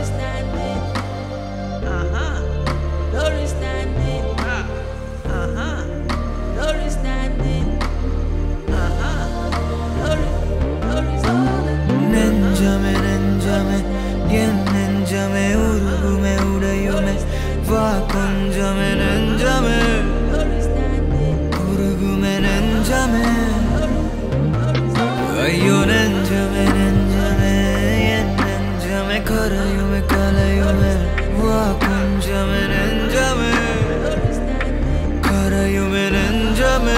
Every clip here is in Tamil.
Ayyo nenjame nenjame en nenjame karayume kalayume va kunjame nenjame karayume nenjame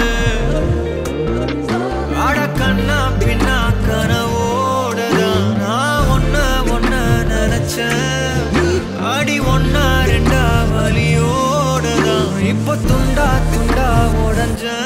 ada kanna pinna kanavoda na onna nanachen adi onna renda valiyoda ipo tunda tunda odanja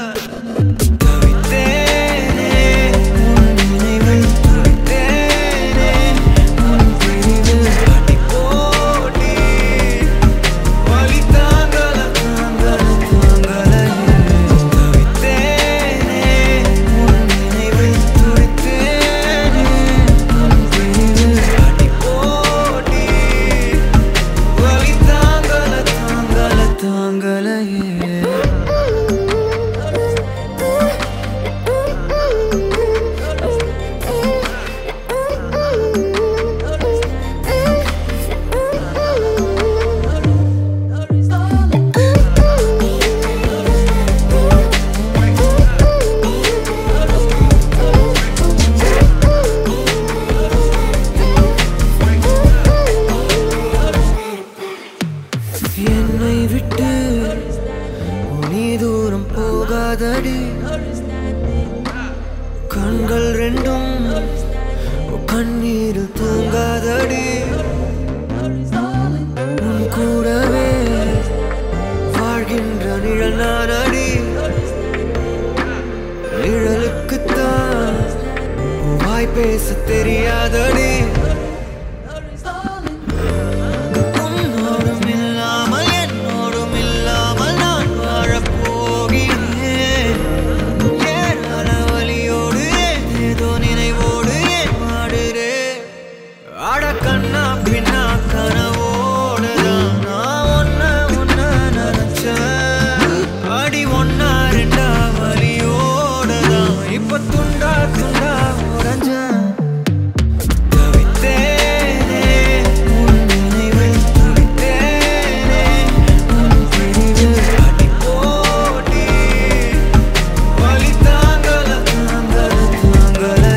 என்னை விட்டு நீ தூரம் போகாதடி கண்கள் ரெண்டும் கண்ணீரில் தூங்காதடி உன் கூடவே வாழ்கின்ற நிழல் நானடி நிழலுக்குத்தான் வாய் பேச தெரியாதடி kanna pinna kanavoda na onna nanachen adi onna renda valiyoda ipo tunda tunda odanja tavithene un ninivil tavithene un pirivil adi podi vali thangala thangala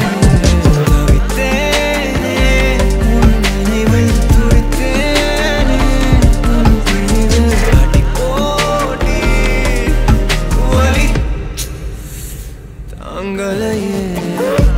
Angalaye